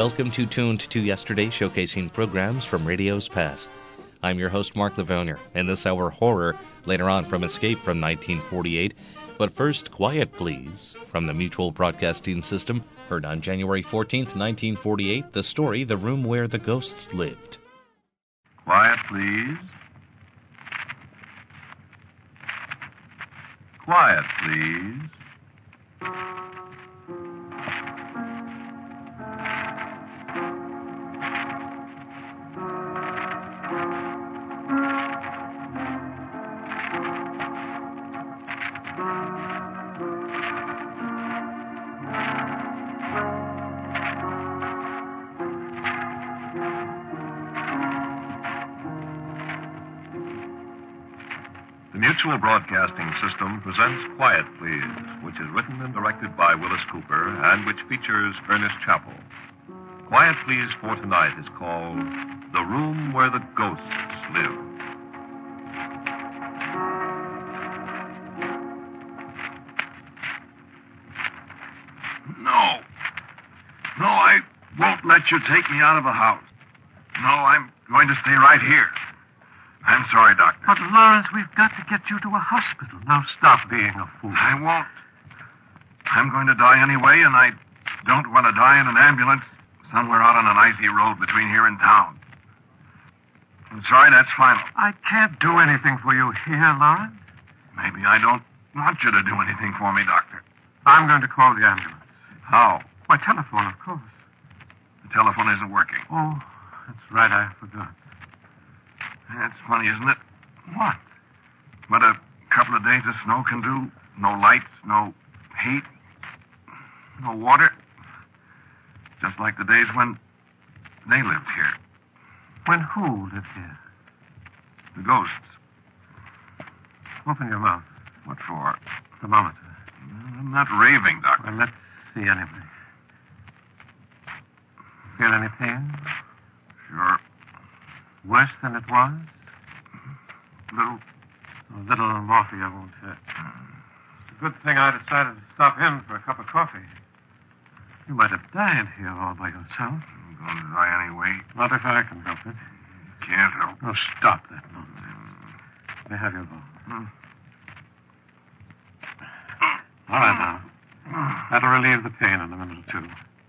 Welcome to Tuned to Yesterday, showcasing programs from radio's past. I'm your host, Mark Lavoner, and this hour horror, later on from Escape from 1948. But first, Quiet Please, from the Mutual Broadcasting System, heard on January 14th, 1948, the story, The Room Where the Ghosts Lived. Quiet, please. Quiet, please. The Mutual Broadcasting System presents Quiet, Please, which is written and directed by Willis Cooper and which features Ernest Chappell. Quiet, Please for tonight is called The Room Where the Ghosts Live. No, I won't let you take me out of the house. No, I'm going to stay right here. I'm sorry, Doctor. But, Lawrence, we've got to get you to a hospital. Now stop being a fool. I won't. I'm going to die anyway, and I don't want to die in an ambulance somewhere out on an icy road between here and town. I'm sorry, that's final. I can't do anything for you here, Lawrence. Maybe I don't want you to do anything for me, Doctor. I'm going to call the ambulance. How? By telephone, of course. The telephone isn't working. Oh, that's right, I forgot. That's funny, isn't it? What? What a couple of days of snow can do. No lights, no heat, no water. Just like the days when they lived here. When who lived here? The ghosts. Open your mouth. What for? Thermometer. I'm not raving, Doctor. Well, let's see anyway. Feel any pain? Sure. Worse than it was? Little. A little morphia won't hurt. It's a good thing I decided to stop in for a cup of coffee. You might have died here all by yourself. I'm going to die anyway. Not if I can help it. Can't help. Oh, stop that nonsense. May have your ball. All right, now. That'll relieve the pain in a minute or two.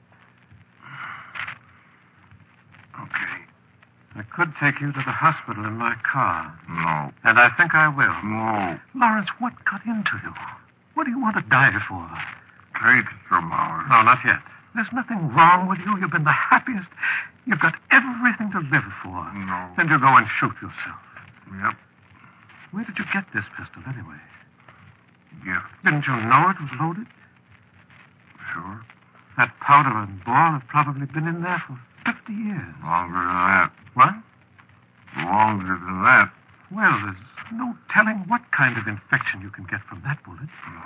Okay. I could take you to the hospital in my car. No. And I think I will. No. Lawrence, what got into you? What do you want to die for? Take some hours. No, not yet. There's nothing wrong with you. You've been the happiest. You've got everything to live for. No. Then you go and shoot yourself. Yep. Where did you get this pistol, anyway? Gift. Didn't you know it was loaded? Sure. That powder and ball have probably been in there for 50 years. Longer than that. What? Longer than that. Well, there's no telling what kind of infection you can get from that bullet. No.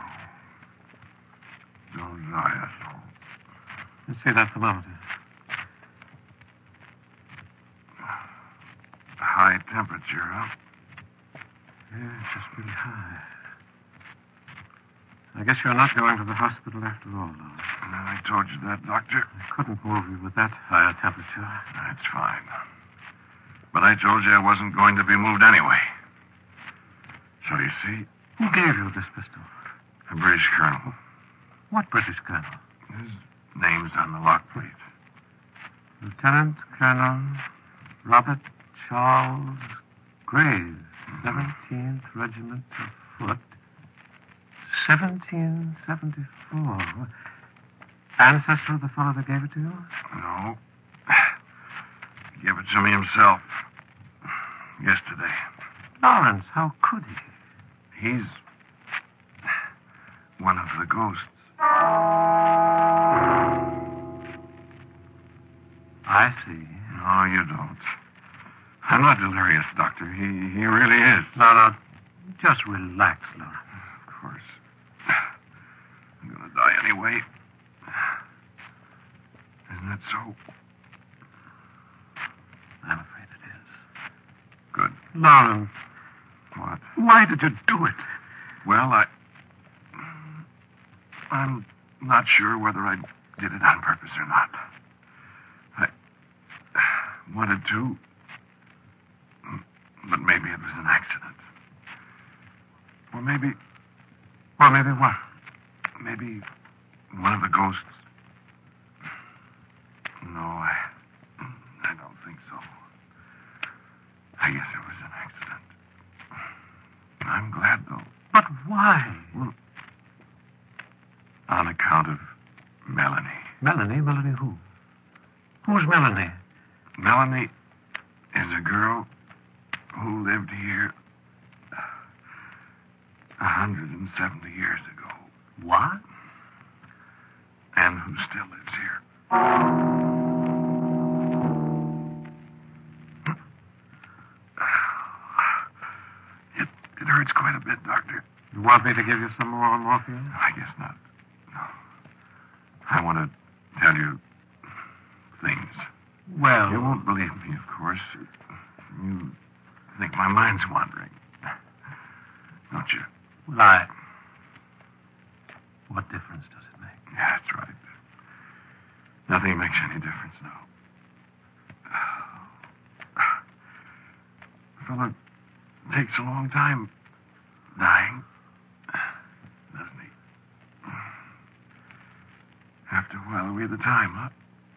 Don't die, asshole. Let's see that thermometer. High temperature, huh? Yeah, it's just pretty high. I guess you're not going to the hospital after all, Lawrence. I told you that, Doctor. I couldn't move you with that higher temperature. That's fine. But I told you I wasn't going to be moved anyway. So you see, Who gave you this pistol? a British colonel. What British colonel? His name's on the lock plate. Lieutenant Colonel Robert Charles Graves, 17th Regiment of Foot, 1774. Ancestor of the fellow that gave it to you? No. He gave it to me himself. Yesterday. Lawrence, how could he? He's one of the ghosts. I see. No, you don't. I'm not delirious, Doctor. He really is. No, just relax, Lawrence. Of course. I'm going to die anyway. Isn't that so? I'm afraid it is. Good. Lawrence, What? why did you do it? Well, I'm not sure whether I did it on purpose or not. wanted to. But maybe it was an accident. Or maybe... Well, maybe what? Maybe one of the ghosts. No, I don't think so. I guess it was an accident. I'm glad, though. But why? Well, on account of Melanie. Melanie? Melanie who? Who's Melanie? Melanie is a girl who lived here 170 years ago. What? And who still lives here. It hurts quite a bit, Doctor. You want me to give you some more morphine? I guess not. No. I want to tell you things. Well... You won't believe me, of course. You think my mind's wandering. Don't you? Well, What difference does it make? Yeah, that's right. Nothing makes any difference now. A fella takes a long time dying, doesn't he? Have to while away the time, huh?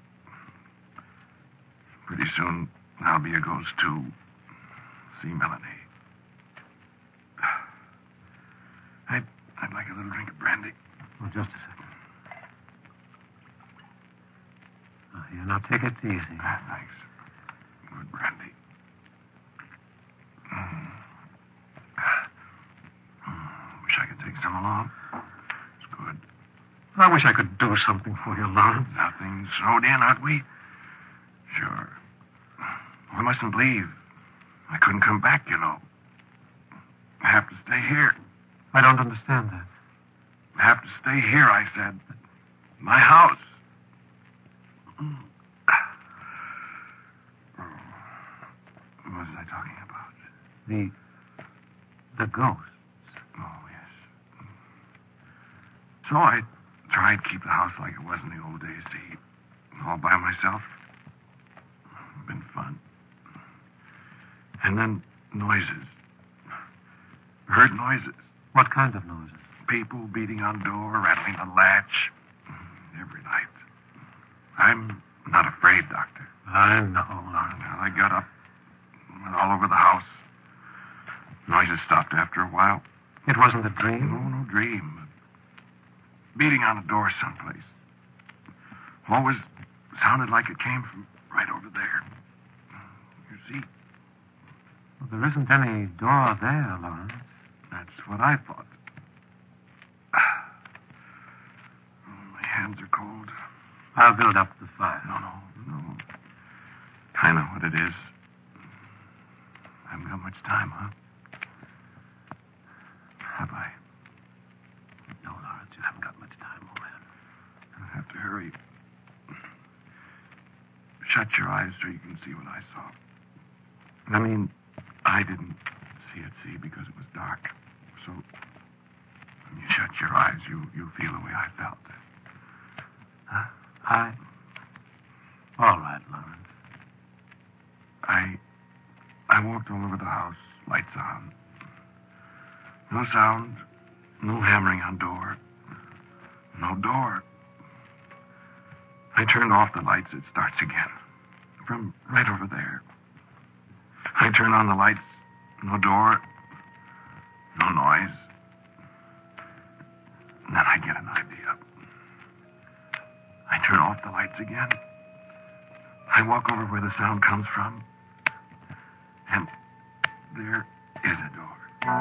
Pretty soon, I'll be a ghost, too. See Melanie. I'd like a little drink of brandy. Oh, just a second. Oh, here, now take it easy. Thanks. Good brandy. Wish I could take some along. It's good. I wish I could do something for you, Lawrence. Nothing snowed in, aren't we? Sure. I mustn't leave. I couldn't come back, you know. I have to stay here. I don't understand that. I have to stay here, I said. My house. What was I talking about? The ghosts. Oh, yes. So I tried to keep the house like it was in the old days, see, all by myself. Been fun. And then noises. Heard noises. What kind of noises? People beating on door, rattling the latch. Every night. I'm not afraid, Doctor. I know, Lawrence. Well, I got up, went all over the house. Noises stopped after a while. It wasn't a dream? No dream. Beating on a door someplace. Always sounded like it came from right over there. You see? Well, there isn't any door there, Lawrence. That's what I thought. My hands are cold. I'll build up the fire. No. I know what it is. Haven't got much time, huh? Have I? No, Lawrence, you haven't got much time, old man. I'll have to hurry. Shut your eyes so you can see what I saw. I mean, I didn't see it, because it was dark. So, when you shut your eyes, you feel the way I felt. Huh? All right, Lawrence. I walked all over the house, lights on. No sound, no hammering on door. No door. I turned off the lights, it starts again. From right over there. I turn on the lights, no door, no noise. And then I get an idea. I turn off the lights again. I walk over where the sound comes from. And there is a door.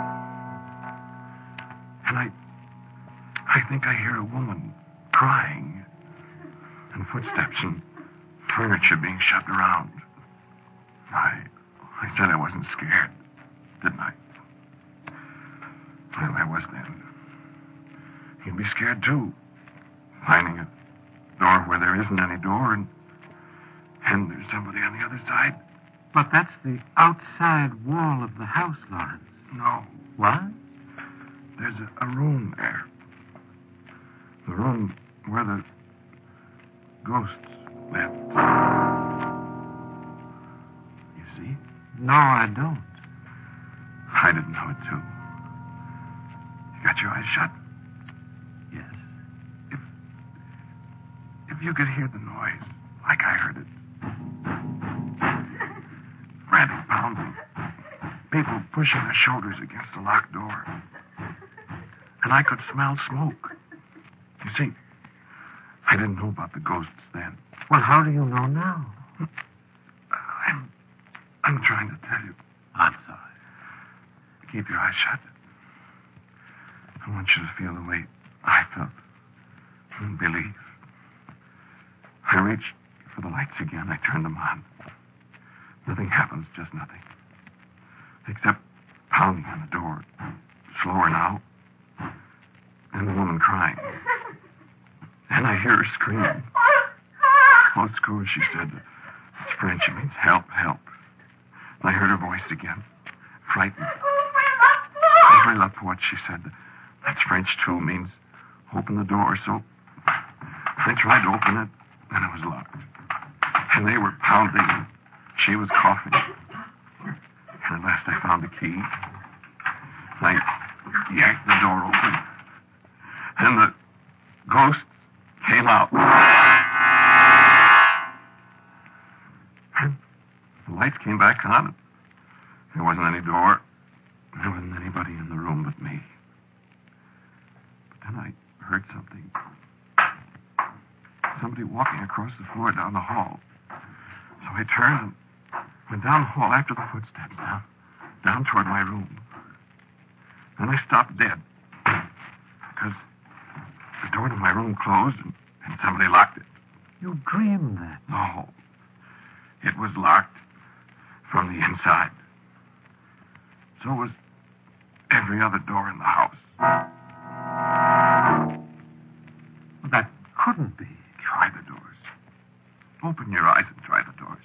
And I think I hear a woman crying. And footsteps and furniture being shoved around. I said I wasn't scared, didn't I? Well, I was then. You'd be scared, too. Finding a door where there isn't any door and there's somebody on the other side. But that's the outside wall of the house, Lawrence. No. What? There's a room there. The room where the ghosts lived. No, I don't. I didn't know it, too. You got your eyes shut? Yes. If you could hear the noise, like I heard it. Frantic pounding. People pushing their shoulders against the locked door. And I could smell smoke. You see, I didn't know about the ghosts then. Well, how do you know now? I'm trying to tell you. I'm sorry. Keep your eyes shut. I want you to feel the way I felt. And believe. I reached for the lights again. I turned them on. Nothing happens, just nothing. Except pounding on the door. Slower now. And the woman crying. And I hear her scream. Oh, Score, she said. It's French. It means help, help. And I heard her voice again. Frightened. Ouvre la porte, she said. That's French, too. Means open the door. So I tried to open it, and it was locked. And they were pounding. She was coughing. And at last I found the key. I yanked the door open. And the ghosts came out. And the lights came back on. There wasn't any door. There wasn't anybody in the room but me. But then I heard something. Somebody walking across the floor down the hall. So I turned and went down the hall after the footsteps, down toward my room. Then I stopped dead. Because the door to my room closed and somebody locked it. You dreamed that? No. It was locked from the inside. So was every other door in the house. Well, that couldn't be. Try the doors. Open your eyes and try the doors.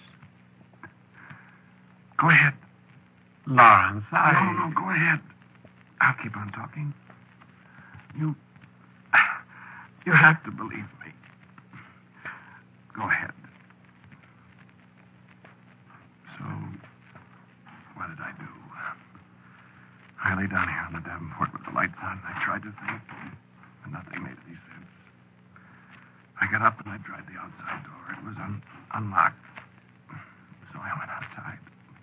Go ahead. Lawrence, No, go ahead. I'll keep on talking. You have to believe me. Go ahead. So, what did I do? I lay down here on the Davenport with the lights on. I tried to think, but nothing made any sense. I got up and I tried the outside door. It was unlocked. So I went outside.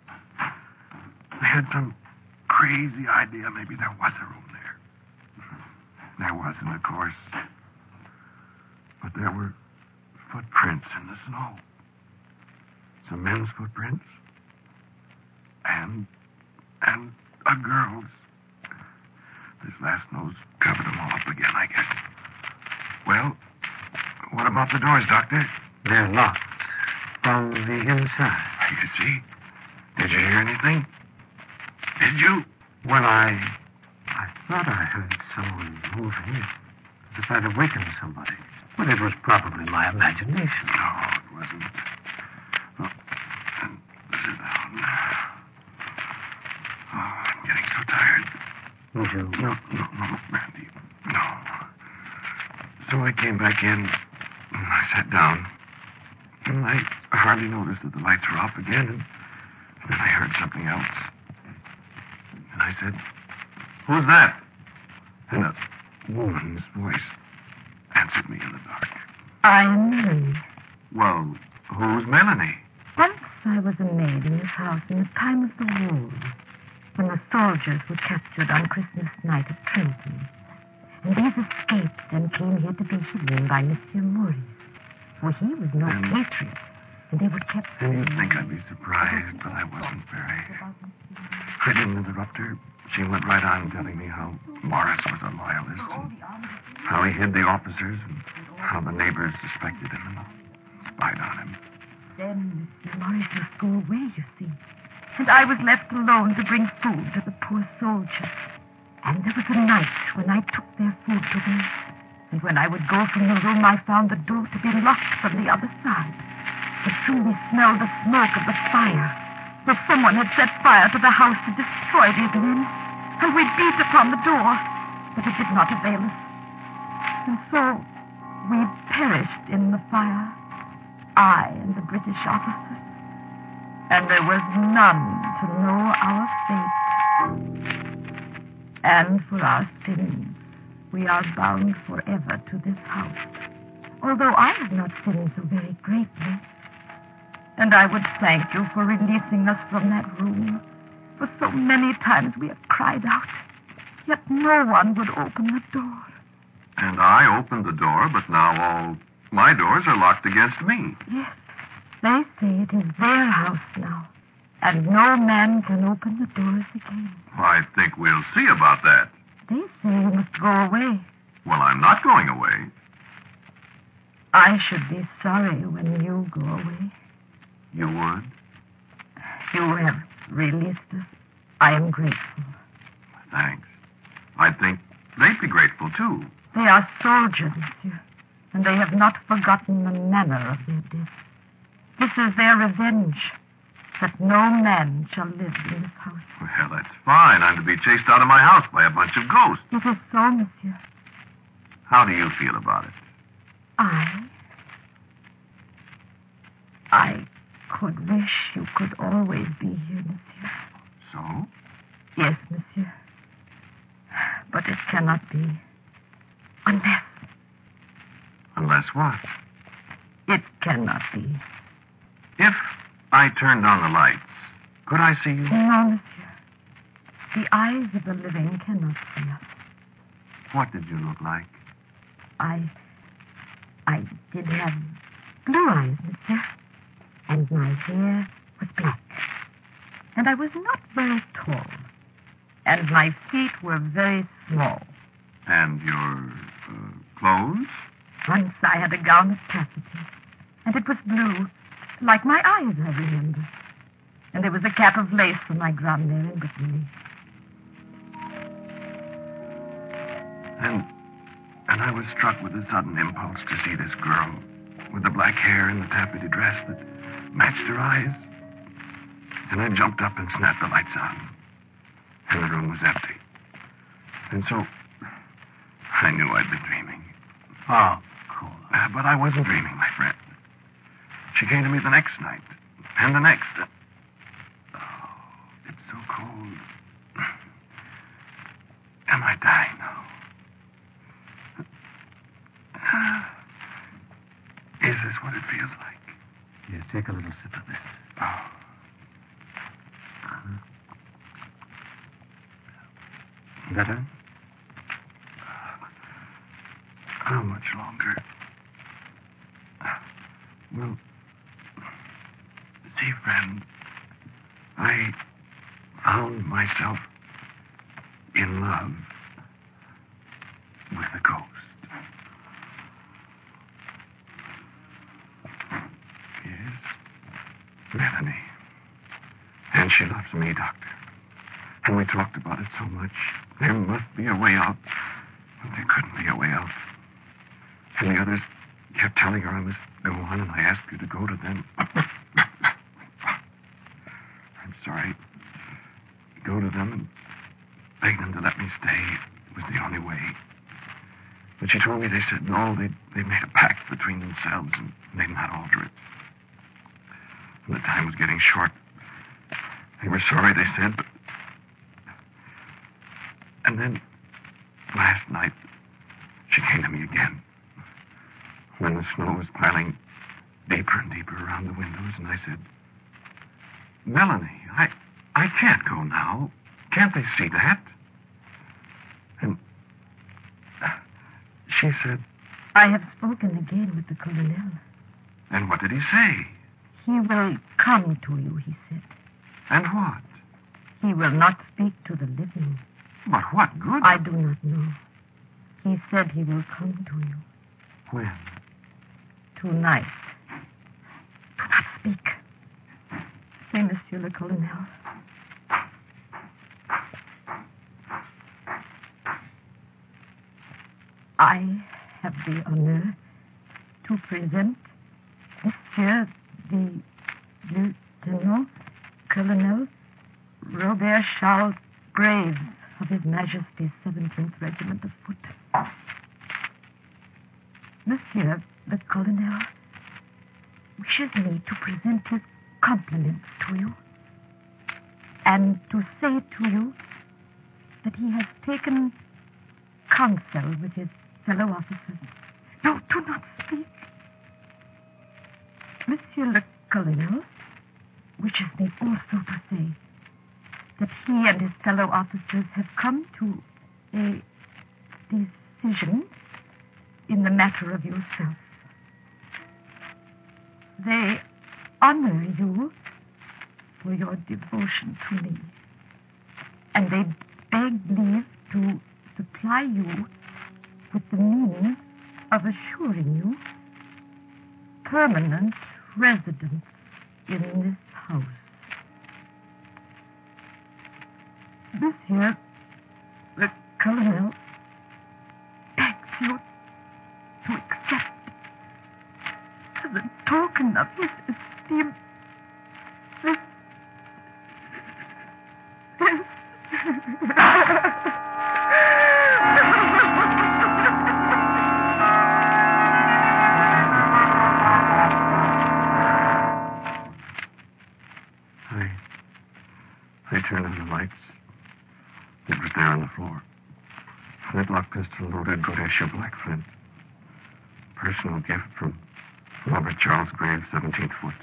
I had some crazy idea maybe there was a room there. There wasn't, of course. But there were footprints in the snow. Some men's footprints. And a girl's. This last nose covered them all up again, I guess. Well, what about the doors, Doctor? They're locked from the inside. You see? Did you hear anything? Did you? Well, I thought I heard someone moving. As if I'd awakened somebody. But it was probably my imagination. No, it wasn't. Well, then sit down. Oh, I'm getting so tired. Would you? No, Randy. No. So I came back in, and I sat down. And I hardly noticed that the lights were off again, and then I heard something else. And I said, "Who's that?" And a woman's voice answered me in the dark. I'm Melanie. Well, who's Melanie? Once I was a maid in this house in the time of the war, when the soldiers were captured on Christmas night at Trenton. And these escaped and came here to be hidden by Monsieur Maurice. For he was no patriot, and they were kept... You'd think I'd be surprised, but I wasn't very. I didn't interrupt her. She went right on telling me how Morris was a loyalist, and how he hid the officers, and how the neighbors suspected him and spied on him. Then Monsieur Maurice must go away, you see. And I was left alone to bring food to the poor soldiers. And there was a night when I took their food to them. And when I would go from the room, I found the door to be locked from the other side. But soon we smelled the smoke of the fire, where someone had set fire to the house to destroy these men. And we beat upon the door, but it did not avail us. And so we perished in the fire, I and the British officers. and there was none to know our fate. And for our sins, we are bound forever to this house, although I have not sinned so very greatly. And I would thank you for releasing us from that room. For so many times we have cried out, yet no one would open the door. And I opened the door, but now all my doors are locked against me. Yes, they say it is their house now, and no man can open the doors again. I think we'll see about that. They say you must go away. Well, I'm not going away. I should be sorry when you go away. You would? You have released us. I am grateful. Thanks. I think they'd be grateful, too. They are soldiers, monsieur, and they have not forgotten the manner of their death. This is their revenge, that no man shall live in this house. Well, that's fine. I'm to be chased out of my house by a bunch of ghosts. It is so, monsieur. How do you feel about it? I could wish you could always be here, monsieur. So? Yes, monsieur. But it cannot be. Unless... Unless what? It cannot be. If I turned on the lights, could I see you? No, monsieur. The eyes of the living cannot see us. What did you look like? I did have blue eyes, monsieur. And my hair was black. And I was not very tall. And my feet were very small. And your clothes? Once I had a gown of taffety. And it was blue, like my eyes, I remember. And there was a cap of lace for my grande in Brittany. And I was struck with a sudden impulse to see this girl with the black hair and the taffety dress that matched her eyes. And I jumped up and snapped the lights on. And the room was empty. And so I knew I'd been dreaming. Oh, cool. But I wasn't dreaming, my friend. She came to me the next night. And the next. Oh, it's so cold. Am I dying now? Is this what it feels like? Here, take a little sip of this. Oh. Better? How much longer? Well, see, friend, I found myself in love with a ghost. Yes, Melanie. And she loves me, Doctor. And we talked about it so much. There must be a way out. But there couldn't be a way out. And the others kept telling her I must go on, and I asked her to go to them. I'm sorry. Go to them and beg them to let me stay. It was the only way. But she told me they said no, they'd made a pact between themselves, and they'd not alter it. And the time was getting short. They were sorry, they said, but... And then, last night, she came to me again. When the snow was piling deeper and deeper around the windows, and I said, Melanie, I can't go now. Can't they see that? And she said... I have spoken again with the colonel. And what did he say? He will come to you, he said. And what? He will not speak to the living. But what good? I do not know. He said he will come to you. When? Tonight. Do not speak. Say, Monsieur le Colonel. I have the honor to present Monsieur the Lieutenant Colonel Robert Charles Graves of His Majesty's 17th Regiment of Foot. Monsieur the Colonel wishes me to present his compliments to you and to say to you that he has taken counsel with his fellow officers. No, do not speak. Monsieur le Colonel wishes me also to say that he and his fellow officers have come to a decision in the matter of yourself. They honor you for your devotion to me, and they beg leave to supply you with the means of assuring you permanent residence in this house. Monsieur the Colonel begs you to accept as a token of his esteem this I turned on the lights. It was there on the floor. Flintlock pistol loaded Godetia black flint. Personal gift from Robert Charles Graves, 17th Foot.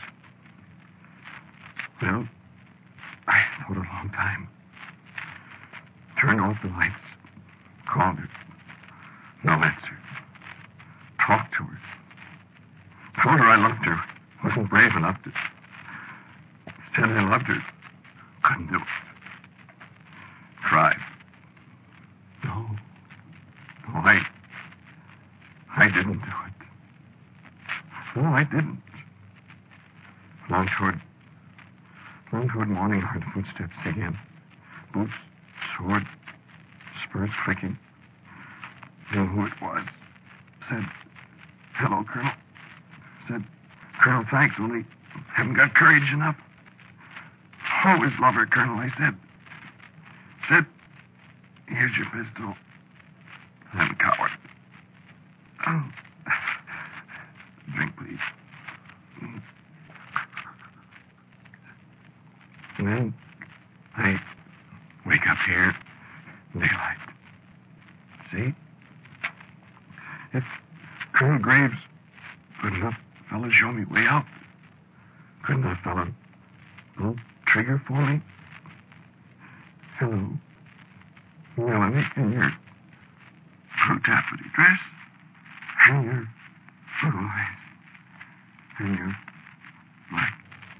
Well, I thought a long time. Turned off the lights. Called her. No answer. Talked to her. Told her I loved her. Wasn't brave enough to. Said I loved her. Couldn't do it. Tried. No, I didn't do it. No, I didn't. Long toward morning, heard footsteps again. Boots, sword, spurs clicking. Knew who it was. Said, hello, Colonel. Said, Colonel, thanks, only haven't got courage enough. Always love her, Colonel, I said. Said, here's your pistol. I'm a coward. Oh. Drink, please. And then I wake up here, daylight. See? If Colonel Graves couldn't a fella show me way out, couldn't a fella pull trigger for me? Hello. Melanie, in your blue taffety dress, and your blue eyes, and your black.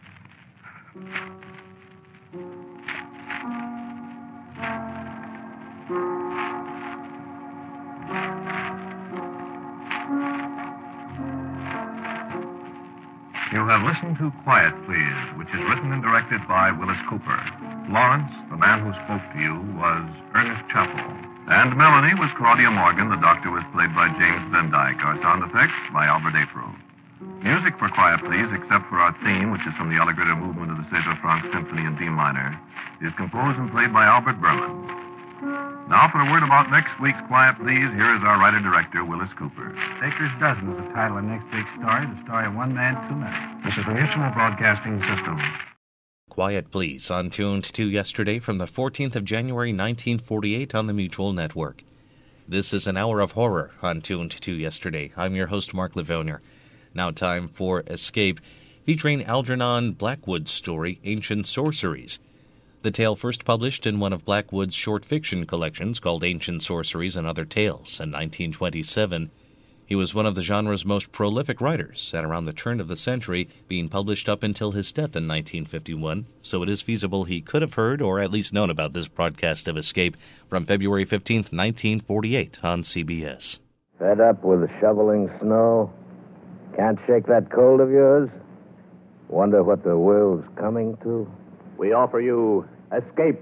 You have listened to Quiet Please, which is written and directed by Willis Cooper. Lawrence, the man who spoke to you, was Ernest Chappell. And Melanie was Claudia Morgan. The doctor was played by James Van Dyke. Our sound effects by Albert April. Music for Quiet Please, except for our theme, which is from the Allegretto movement of the César Franck Symphony in D minor, is composed and played by Albert Berman. Now for a word about next week's Quiet Please, here is our writer-director, Willis Cooper. Baker's Dozen is the title of next week's story, the story of One Man, Two Men. This is the Mutual Broadcasting System. Quiet Please, on Tuned to Yesterday from the 14th of January, 1948 on the Mutual Network. This is an hour of horror on Tuned to Yesterday. I'm your host, Mark Livonia. Now time for Escape, featuring Algernon Blackwood's story, Ancient Sorceries. The tale first published in one of Blackwood's short fiction collections called Ancient Sorceries and Other Tales in 1927. He was one of the genre's most prolific writers at around the turn of the century, being published up until his death in 1951, so it is feasible he could have heard or at least known about this broadcast of Escape from February 15th, 1948 on CBS. Fed up with shoveling snow? Can't shake that cold of yours? Wonder what the world's coming to? We offer you Escape.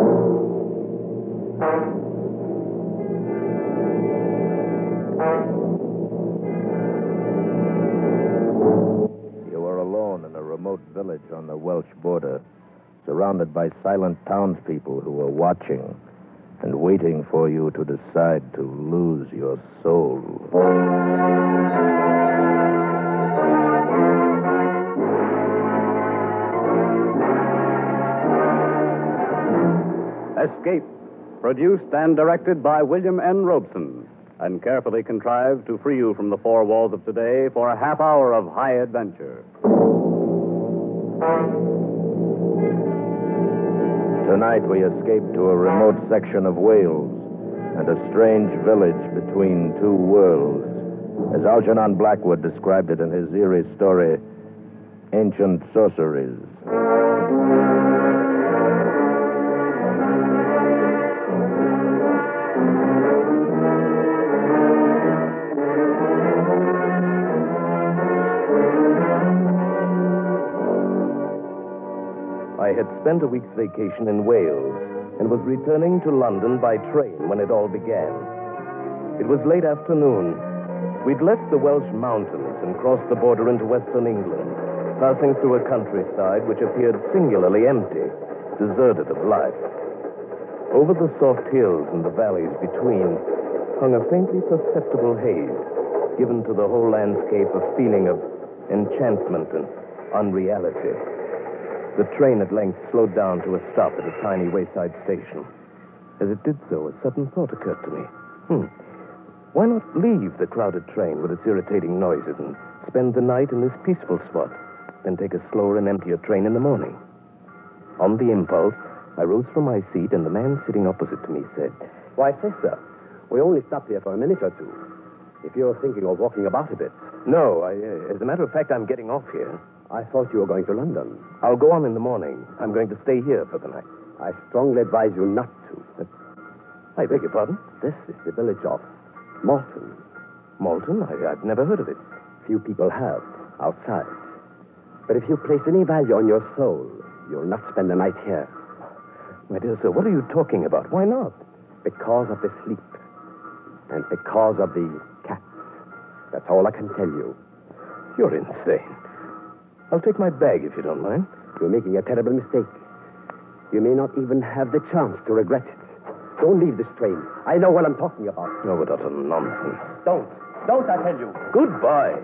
You are alone in a remote village on the Welsh border, surrounded by silent townspeople who are watching and waiting for you to decide to lose your soul. Escape, produced and directed by William N. Robeson, and carefully contrived to free you from the four walls of today for a half hour of high adventure. Tonight we escape to a remote section of Wales and a strange village between two worlds. As Algernon Blackwood described it in his eerie story, Ancient Sorceries. I had spent a week's vacation in Wales and was returning to London by train when it all began. It was late afternoon. We'd left the Welsh mountains and crossed the border into western England, passing through a countryside which appeared singularly empty, deserted of life. Over the soft hills and the valleys between hung a faintly perceptible haze, given to the whole landscape a feeling of enchantment and unreality. The train at length slowed down to a stop at a tiny wayside station. As it did so, a sudden thought occurred to me. Why not leave the crowded train with its irritating noises and spend the night in this peaceful spot, then take a slower and emptier train in the morning? On the impulse, I rose from my seat, and the man sitting opposite to me said, "Why, say, sir, we only stopped here for a minute or two. If you're thinking of walking about a bit." "No, as a matter of fact, I'm getting off here." "I thought you were going to London." "I'll go on in the morning. I'm going to stay here for the night." "I strongly advise you not to." I beg your pardon? This is the village of Malton. Malton? I've never heard of it. Few people have, outside. But if you place any value on your soul, you'll not spend the night here. My dear sir, what are you talking about? Why not? Because of the sleep. And because of the cats. That's all I can tell you. You're insane. I'll take my bag if you don't mind. You're making a terrible mistake. You may not even have the chance to regret it. Don't leave this train. I know what I'm talking about. No, but utter nonsense. Don't. Don't, I tell you. Goodbye.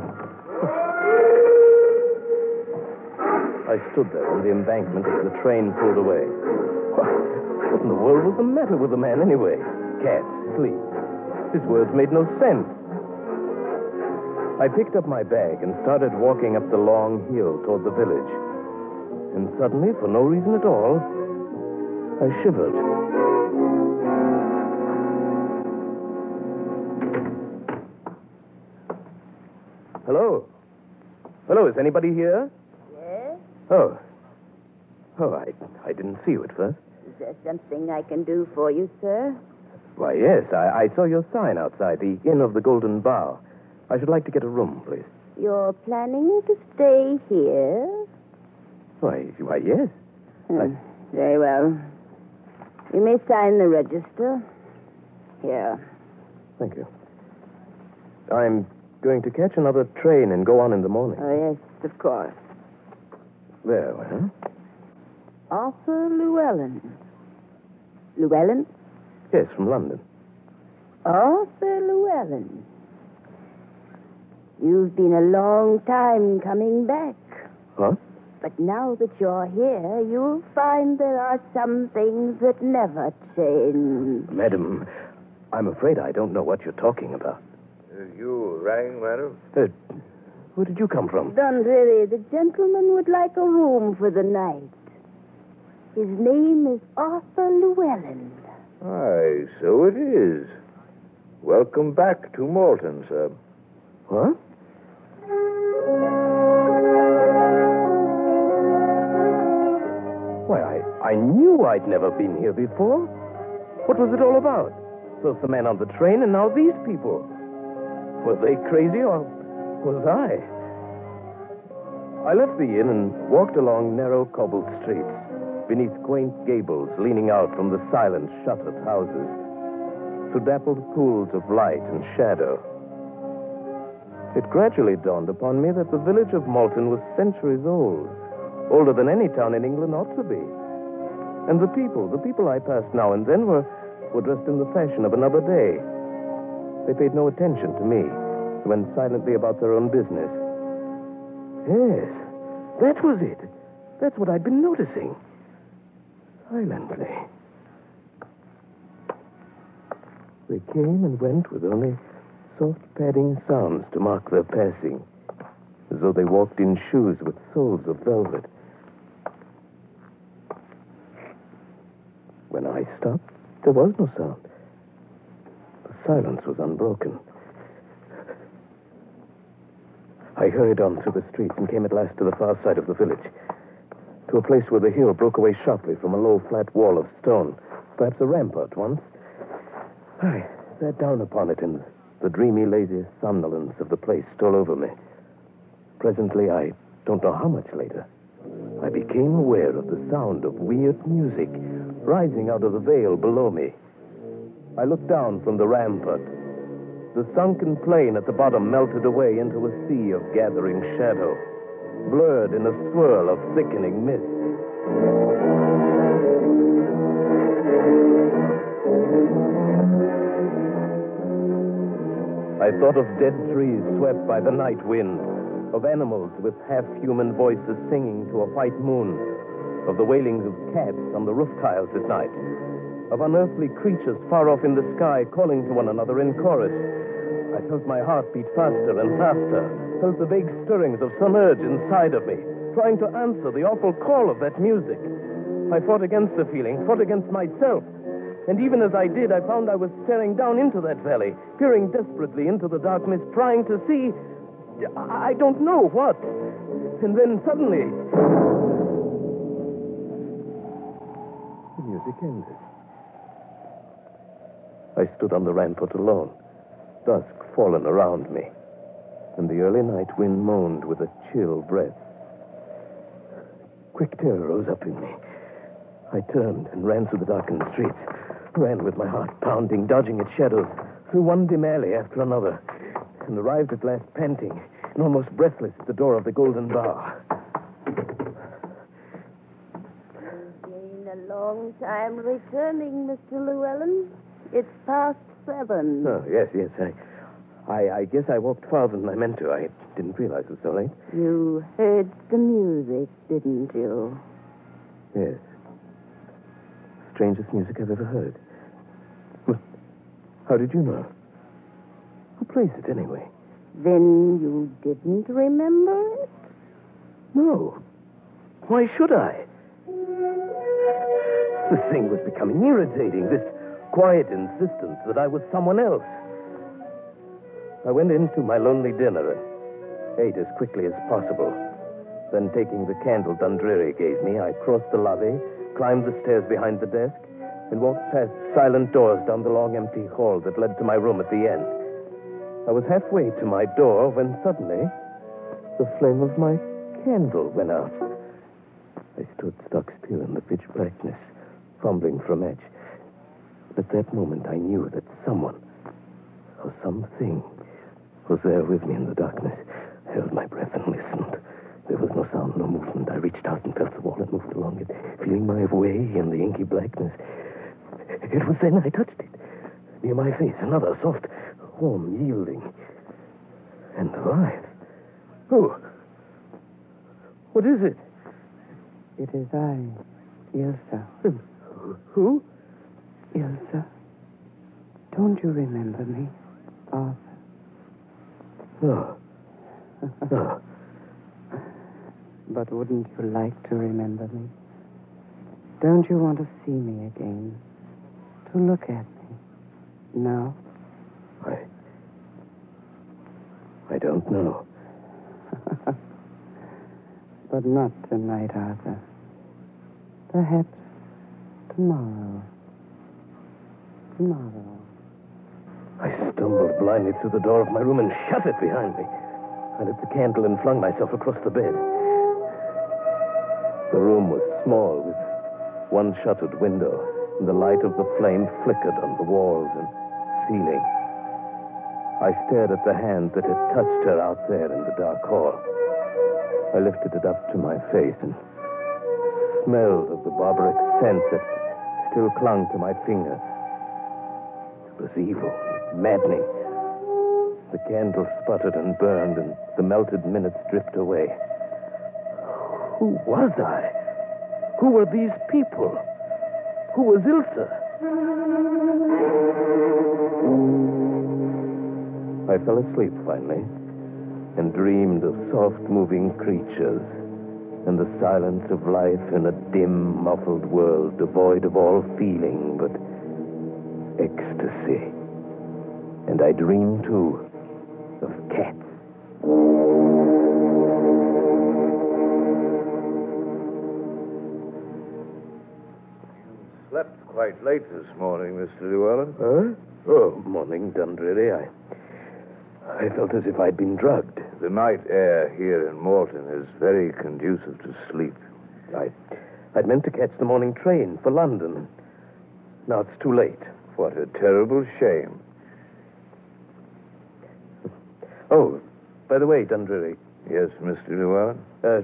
I stood there on the embankment as the train pulled away. What in the world was the matter with the man anyway? Cats, sleep. His words made no sense. I picked up my bag and started walking up the long hill toward the village. And suddenly, for no reason at all, I shivered. Hello? Hello, is anybody here? Yes? Oh, I didn't see you at first. Is there something I can do for you, sir? Why, yes, I saw your sign outside, the Inn of the Golden Bough. I should like to get a room, please. You're planning to stay here? Why, yes. Very well. You may sign the register. Here. Thank you. I'm going to catch another train and go on in the morning. Oh, yes, of course. There, well. Arthur Llewellyn. Llewellyn? Yes, from London. Arthur Llewellyn. You've been a long time coming back. What? But now that you're here, you'll find there are some things that never change. Madam, I'm afraid I don't know what you're talking about. You rang, madam? Where did you come from? Don't really. The gentleman would like a room for the night. His name is Arthur Llewellyn. Aye, so it is. Welcome back to Malton, sir. What? Why, I knew I'd never been here before. What was it all about? First the man on the train, and now these people. Were they crazy, or was I? I left the inn and walked along narrow cobbled streets, beneath quaint gables leaning out from the silent, shuttered houses, to dappled pools of light and shadow. It gradually dawned upon me that the village of Malton was centuries old, older than any town in England ought to be. And the people I passed now and then were dressed in the fashion of another day. They paid no attention to me. They went silently about their own business. Yes, that was it. That's what I'd been noticing. Silently. They came and went with only soft padding sounds to mark their passing, as though they walked in shoes with soles of velvet. When I stopped, there was no sound. The silence was unbroken. I hurried on through the streets and came at last to the far side of the village, to a place where the hill broke away sharply from a low, flat wall of stone, perhaps a rampart once. I sat down upon it, and the dreamy, lazy somnolence of the place stole over me. Presently, I don't know how much later, I became aware of the sound of weird music rising out of the vale below me. I looked down from the rampart. The sunken plain at the bottom melted away into a sea of gathering shadow, blurred in a swirl of thickening mist. I thought of dead trees swept by the night wind, of animals with half-human voices singing to a white moon, of the wailings of cats on the roof tiles at night, of unearthly creatures far off in the sky calling to one another in chorus. I felt my heart beat faster and faster, felt the vague stirrings of some urge inside of me, trying to answer the awful call of that music. I fought against the feeling, fought against myself. And even as I did, I found I was staring down into that valley, peering desperately into the darkness, trying to see, I don't know what. And then suddenly, the music ended. I stood on the rampart alone, dusk fallen around me, and the early night wind moaned with a chill breath. Quick terror rose up in me. I turned and ran through the darkened streets, ran with my heart pounding, dodging its shadows, through one dim alley after another, and arrived at last panting and almost breathless at the door of the Golden Bar. Been a long time returning, Mr. Llewellyn. It's past 7. Oh, yes. I guess I walked farther than I meant to. I didn't realize it was so late. You heard the music, didn't you? Yes. Strangest music I've ever heard. But how did you know? Who plays it, anyway? Then you didn't remember it? No. Why should I? The thing was becoming irritating, this quiet insistence that I was someone else. I went into my lonely dinner and ate as quickly as possible. Then, taking the candle Dundreary gave me, I crossed the lobby, climbed the stairs behind the desk, and walked past silent doors down the long empty hall that led to my room at the end. I was halfway to my door when suddenly the flame of my candle went out. I stood stock still in the pitch blackness, fumbling for a match. At that moment, I knew that someone or something was there with me in the darkness. I held my breath and listened. There was no sound, no movement. I reached out and felt the wall and moved along it, feeling my way in the inky blackness. It was then I touched it. Near my face, another soft, warm, yielding, and alive. Who? What is it? It is I, Ilsa. Who? Ilsa. Don't you remember me, Arthur? No. No. But wouldn't you like to remember me? Don't you want to see me again? To look at me? No? I don't know. But not tonight, Arthur. Perhaps tomorrow. Tomorrow. I stumbled blindly through the door of my room and shut it behind me. I lit the candle and flung myself across the bed. The room was small, with one shuttered window, and the light of the flame flickered on the walls and ceiling. I stared at the hand that had touched her out there in the dark hall. I lifted it up to my face and smelled of the barbaric scent that still clung to my fingers. It was evil, maddening. The candle sputtered and burned, and the melted minutes dripped away. Who was I? Who were these people? Who was Ilsa? I fell asleep finally and dreamed of soft-moving creatures and the silence of life in a dim, muffled world devoid of all feeling but ecstasy. And I dreamed, too, of cats. Slept quite late this morning, Mr. Llewellyn. Huh? Oh, morning, Dundreary. I felt as if I'd been drugged. The night air here in Malton is very conducive to sleep. I'd meant to catch the morning train for London. Now it's too late. What a terrible shame. Oh, by the way, Dundreary. Yes, Mr. Llewellyn?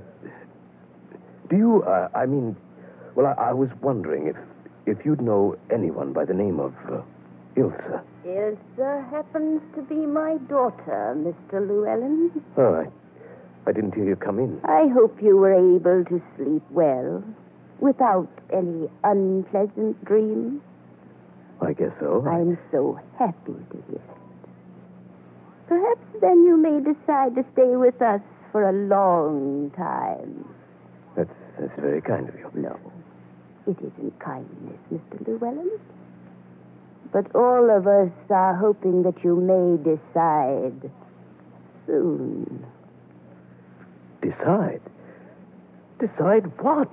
Do you, I was wondering if you'd know anyone by the name of Ilsa. Ilsa happens to be my daughter, Mr. Llewellyn. Oh, I didn't hear you come in. I hope you were able to sleep well, without any unpleasant dreams. I guess so. I'm so happy to hear it. Perhaps then you may decide to stay with us for a long time. That's very kind of you. No, it isn't kindness, Mr. Llewellyn. But all of us are hoping that you may decide soon. Decide? Decide what?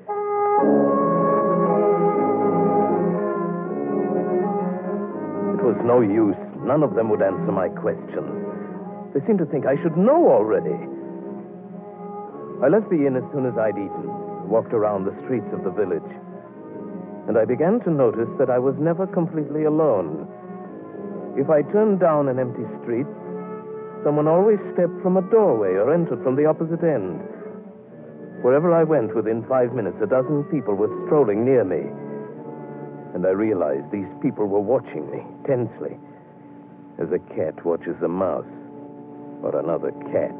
It was no use. None of them would answer my questions. They seemed to think I should know already. I left the inn as soon as I'd eaten, walked around the streets of the village. And I began to notice that I was never completely alone. If I turned down an empty street, someone always stepped from a doorway or entered from the opposite end. Wherever I went, within 5 minutes, a dozen people were strolling near me. And I realized these people were watching me, tensely, as a cat watches a mouse or another cat.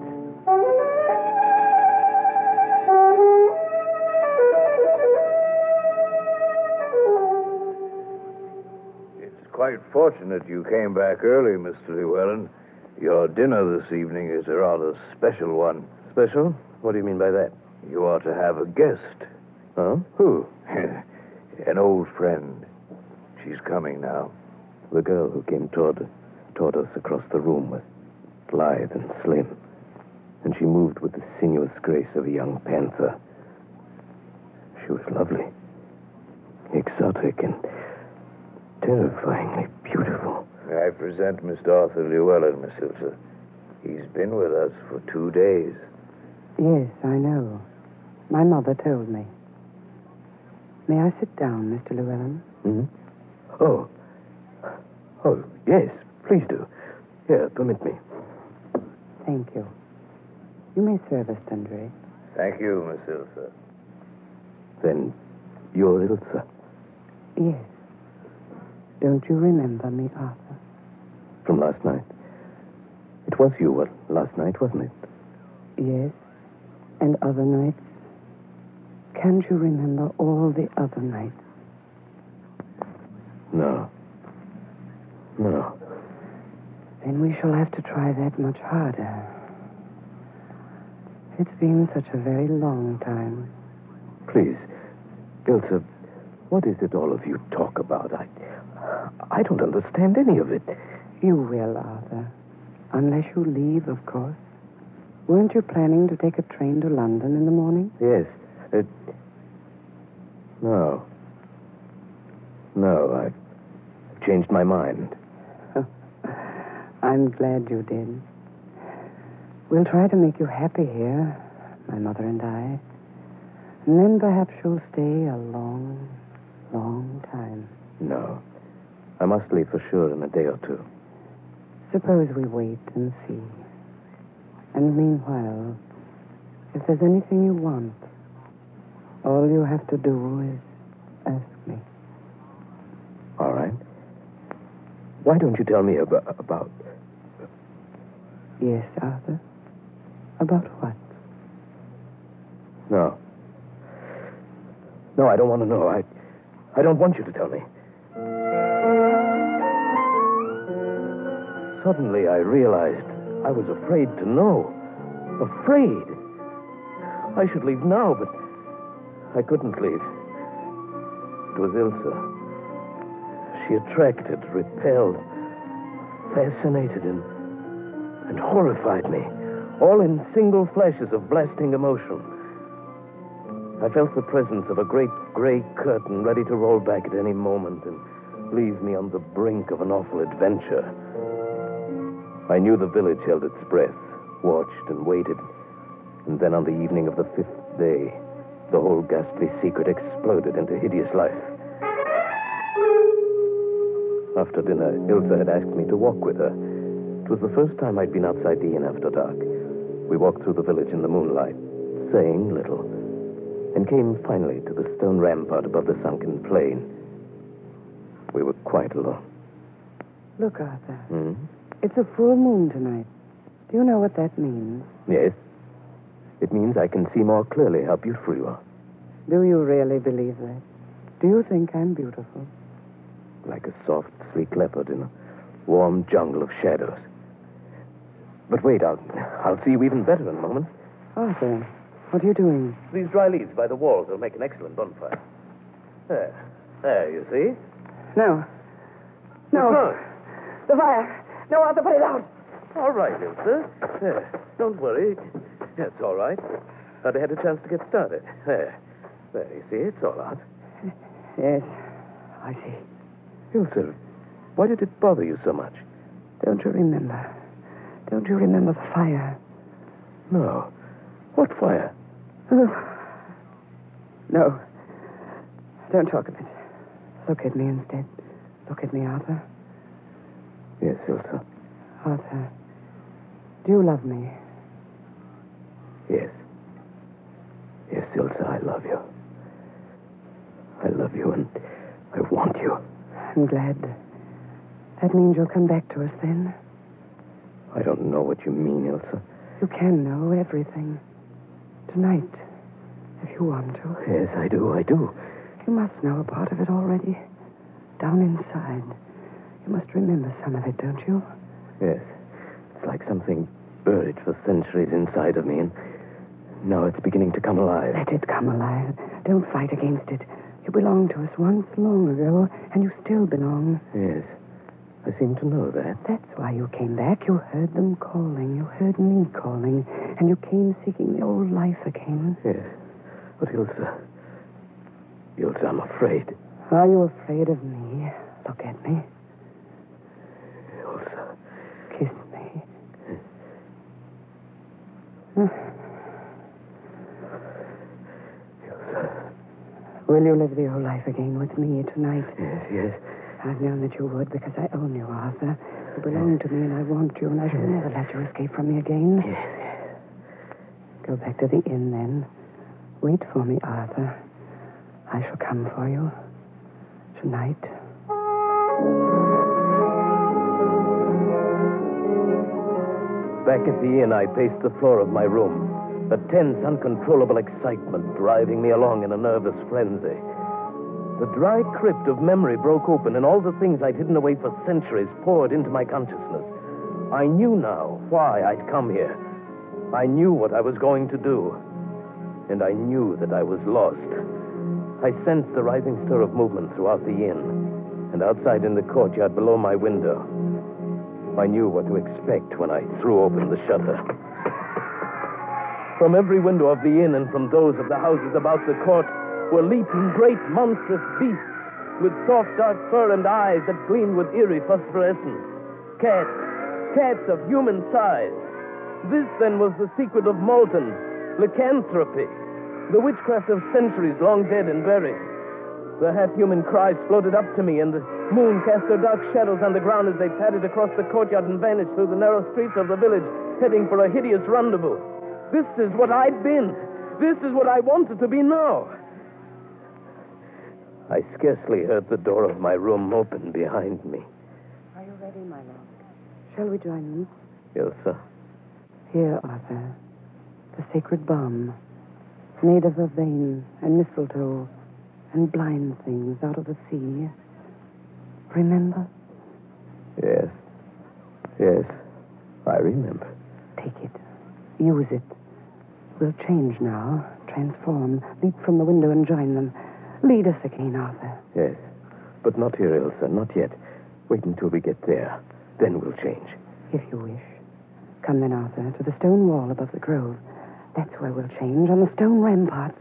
Quite fortunate you came back early, Mr. Llewellyn. Your dinner this evening is a rather special one. Special? What do you mean by that? You are to have a guest. Huh? Who? An old friend. She's coming now. The girl who came toward us across the room was lithe and slim, and she moved with the sinuous grace of a young panther. She was lovely, exotic, and terrifyingly beautiful. May I present Mr. Arthur Llewellyn, Miss Ilsa? He's been with us for 2 days. Yes, I know. My mother told me. May I sit down, Mr. Llewellyn? Hmm? Oh, yes, please do. Here, permit me. Thank you. You may serve us, Dundreary. Thank you, Miss Ilsa. Then you're Ilsa? Yes. Don't you remember me, Arthur? From last night? It was you last night, wasn't it? Yes. And other nights? Can't you remember all the other nights? No. Then we shall have to try that much harder. It's been such a very long time. Please, Ilsa, what is it all of you talk about? I don't understand any of it. You will, Arthur. Unless you leave, of course. Weren't you planning to take a train to London in the morning? Yes. No, I've changed my mind. I'm glad you did. We'll try to make you happy here, my mother and I. And then perhaps you'll stay a long, long time. No. I must leave for sure in a day or two. Suppose we wait and see. And meanwhile, if there's anything you want, all you have to do is ask me. All right. Why don't you tell me about... Yes, Arthur? About what? No. No, I don't want to know. I don't want you to tell me. Suddenly I realized I was afraid to know. Afraid. I should leave now, but I couldn't leave. It was Ilsa. She attracted, repelled, fascinated, and horrified me, all in single flashes of blasting emotion. I felt the presence of a great gray curtain ready to roll back at any moment and leave me on the brink of an awful adventure. I knew the village held its breath, watched and waited, and then on the evening of the 5th day, the whole ghastly secret exploded into hideous life. After dinner, Ilsa had asked me to walk with her. It was the first time I'd been outside the inn after dark. We walked through the village in the moonlight, saying little, and came finally to the stone rampart above the sunken plain. We were quite alone. Look, Arthur. It's a full moon tonight. Do you know what that means? Yes. It means I can see more clearly how beautiful you are. Do you really believe that? Do you think I'm beautiful? Like a soft, sleek leopard in a warm jungle of shadows. But wait, I'll see you even better in a moment. Arthur, what are you doing? These dry leaves by the walls will make an excellent bonfire. There, you see? No. What's wrong? The fire. No, Arthur, put it out. All right, Ilsa. There, don't worry. That's all right. I'd had a chance to get started. There, you see, it's all out. Yes, I see. Ilsa, why did it bother you so much? Don't you remember? Don't you remember the fire? No. What fire? Oh. No. Don't talk of it. Look at me instead. Look at me, Arthur. Yes, Ilsa. Arthur, do you love me? Yes. Yes, Ilsa, I love you. I love you and I want you. I'm glad. That means you'll come back to us then? I don't know what you mean, Ilsa. You can know everything. Tonight, if you want to. Yes, I do. You must know a part of it already. Down inside. You must remember some of it, don't you? Yes. It's like something buried for centuries inside of me, and now it's beginning to come alive. Let it come alive. Don't fight against it. You belonged to us once long ago, and you still belong. Yes. I seem to know that. That's why you came back. You heard them calling. You heard me calling. And you came seeking the old life again. Yes. But Ilsa, I'm afraid. Are you afraid of me? Look at me. Ilsa. Kiss me. Ilsa. Will you live the old life again with me tonight? Yes. I've known that you would because I own you, Arthur. You belong to me and I want you, and I shall never let you escape from me again. Yes. Go back to the inn then. Wait for me, Arthur. I shall come for you. Tonight. Back at the inn, I paced the floor of my room, a tense, uncontrollable excitement driving me along in a nervous frenzy. The dry crypt of memory broke open, and all the things I'd hidden away for centuries poured into my consciousness. I knew now why I'd come here. I knew what I was going to do. And I knew that I was lost. I sensed the rising stir of movement throughout the inn, and outside in the courtyard below my window. I knew what to expect when I threw open the shutter. From every window of the inn and from those of the houses about the court were leaping great monstrous beasts with soft dark fur and eyes that gleamed with eerie phosphorescence. Cats of human size. This, then, was the secret of Malton, lycanthropy, the witchcraft of centuries long dead and buried. The half-human cries floated up to me, and the moon cast her dark shadows on the ground as they padded across the courtyard and vanished through the narrow streets of the village, heading for a hideous rendezvous. This is what I'd been. This is what I wanted to be now. I scarcely heard the door of my room open behind me. Are you ready, my lord? Shall we join them? Ilsa. Here, Arthur. The sacred balm, made of vervain and mistletoe and blind things out of the sea. Remember? Yes. Yes, I remember. Take it. Use it. We'll change now, transform, leap from the window and join them. Lead us again, Arthur. Yes, but not here, Ilsa, not yet. Wait until we get there. Then we'll change. If you wish. Come then, Arthur, to the stone wall above the grove. That's where we'll change, on the stone ramparts.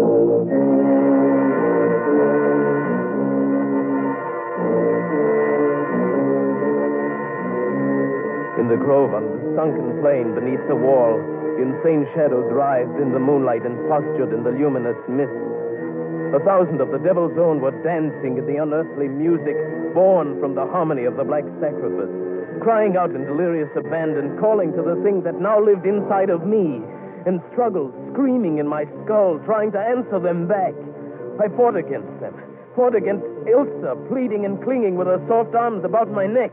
In the grove, on the sunken plain beneath the wall, insane shadows writhed in the moonlight and postured in the luminous mist. 1,000 of the devil's own were dancing in the unearthly music born from the harmony of the black sacrifice, crying out in delirious abandon, calling to the thing that now lived inside of me, and struggled, screaming in my skull, trying to answer them back. I fought against them, fought against Ilsa, pleading and clinging with her soft arms about my neck.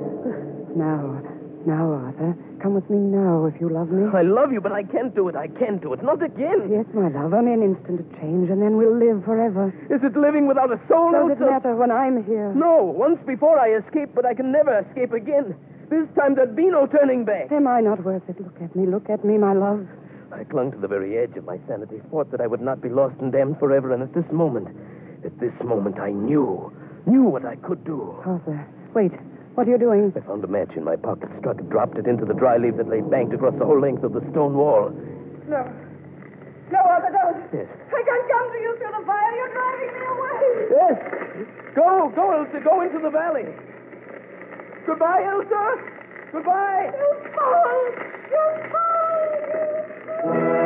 Now, Arthur, come with me now if you love me. I love you, but I can't do it. I can't do it. Not again. Yes, my love, only an instant of change, and then we'll live forever. Is it living without a soul? Does it matter when I'm here? No, once before I escaped, but I can never escape again. This time there'd be no turning back. Am I not worth it? Look at me, my love. I clung to the very edge of my sanity, fought that I would not be lost and damned forever, and at this moment I knew what I could do. Arthur, wait. What are you doing? I found a match in my pocket, struck it, dropped it into the dry leaf that lay banked across the whole length of the stone wall. No, Arthur, don't. Yes. I can't come to you through the fire. You're driving me away. Yes. Go, Elsa. Go into the valley. Goodbye, Elsa. Goodbye. You fool. You fool.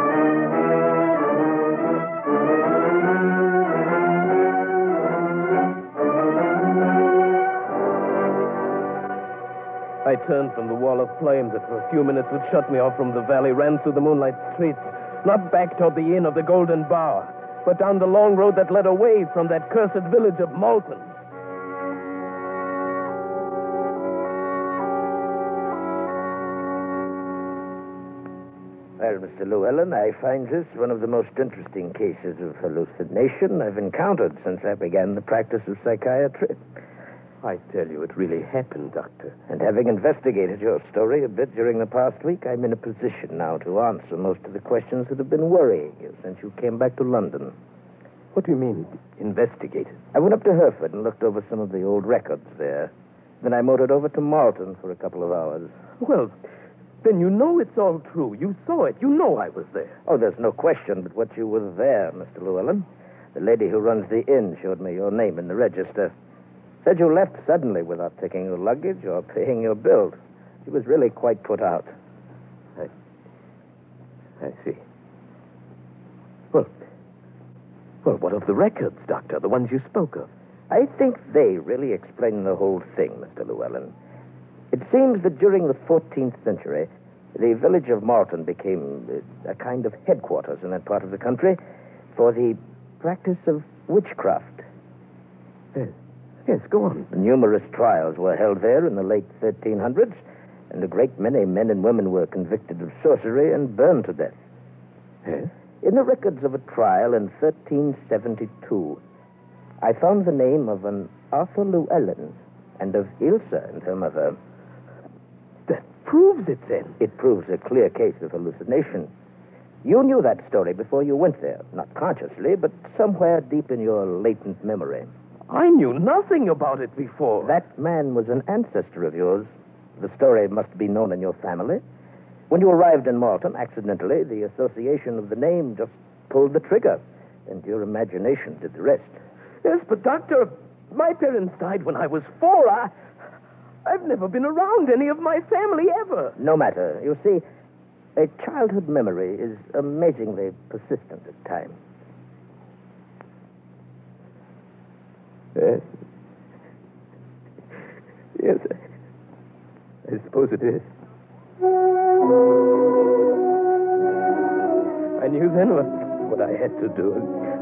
I turned from the wall of flame that for a few minutes would shut me off from the valley, ran through the moonlight streets, not back toward the inn of the Golden Bower, but down the long road that led away from that cursed village of Malton. Well, Mr. Llewellyn, I find this one of the most interesting cases of hallucination I've encountered since I began the practice of psychiatry. I tell you, it really happened, Doctor. And having investigated your story a bit during the past week, I'm in a position now to answer most of the questions that have been worrying you since you came back to London. What do you mean, investigated? I went up to Hereford and looked over some of the old records there. Then I motored over to Malton for a couple of hours. Well, then you know it's all true. You saw it. You know I was there. Oh, there's no question but what you were there, Mr. Llewellyn. The lady who runs the inn showed me your name in the register. Said you left suddenly without taking your luggage or paying your bill. She was really quite put out. I see. Well, what of the records, Doctor, the ones you spoke of? I think they really explain the whole thing, Mr. Llewellyn. It seems that during the 14th century, the village of Malton became a kind of headquarters in that part of the country for the practice of witchcraft. Yes, go on. Numerous trials were held there in the late 1300s, and a great many men and women were convicted of sorcery and burned to death. Yes? In the records of a trial in 1372, I found the name of an Arthur Llewellyn and of Ilsa and her mother. That proves it, then. It proves a clear case of hallucination. You knew that story before you went there, not consciously, but somewhere deep in your latent memory. I knew nothing about it before. That man was an ancestor of yours. The story must be known in your family. When you arrived in Malton, accidentally, the association of the name just pulled the trigger, and your imagination did the rest. Yes, but, Doctor, my parents died when I was 4. I've never been around any of my family ever. No matter. You see, a childhood memory is amazingly persistent at times. Yes, I suppose it is. I knew then what I had to do.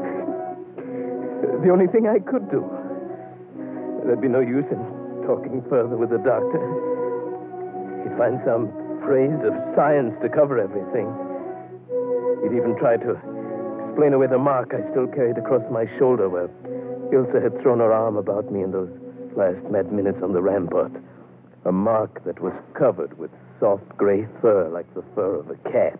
The only thing I could do. There'd be no use in talking further with the doctor. He'd find some phrase of science to cover everything. He'd even try to explain away the mark I still carried across my shoulder where Ilsa had thrown her arm about me in those last mad minutes on the rampart. A mark that was covered with soft gray fur like the fur of a cat.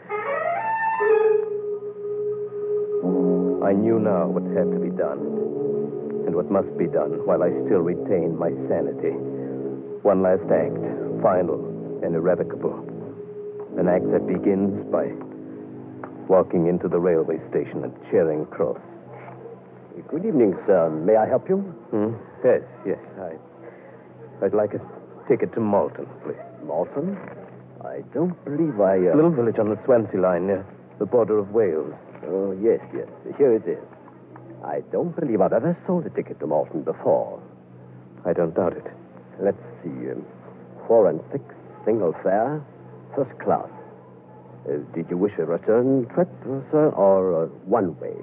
I knew now what had to be done, and what must be done while I still retained my sanity. One last act, final and irrevocable. An act that begins by walking into the railway station at Charing Cross. Good evening, sir. May I help you? Yes. I'd like a ticket to Malton, please. Malton? I don't believe I... A little village on the Swansea line near the border of Wales. Oh, yes. Here it is. I don't believe I've ever sold a ticket to Malton before. I don't doubt it. Let's see. 4 and 6, single fare, first class. Did you wish a return trip, sir, or one way?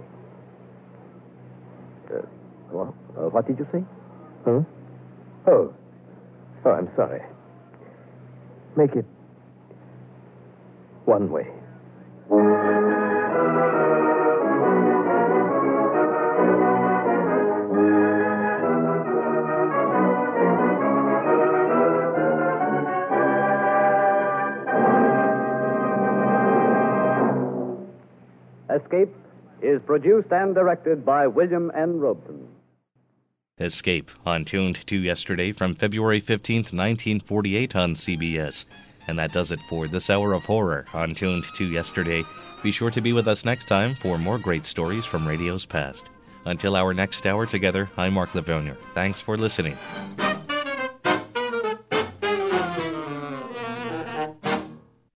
What did you say? Oh, I'm sorry. Make it one way. Escape is produced and directed by William N. Robeson. Escape, on Tuned to Yesterday from February 15th, 1948 on CBS. And that does it for this hour of horror on Tuned to Yesterday. Be sure to be with us next time for more great stories from radio's past. Until our next hour together, I'm Mark Livonia. Thanks for listening.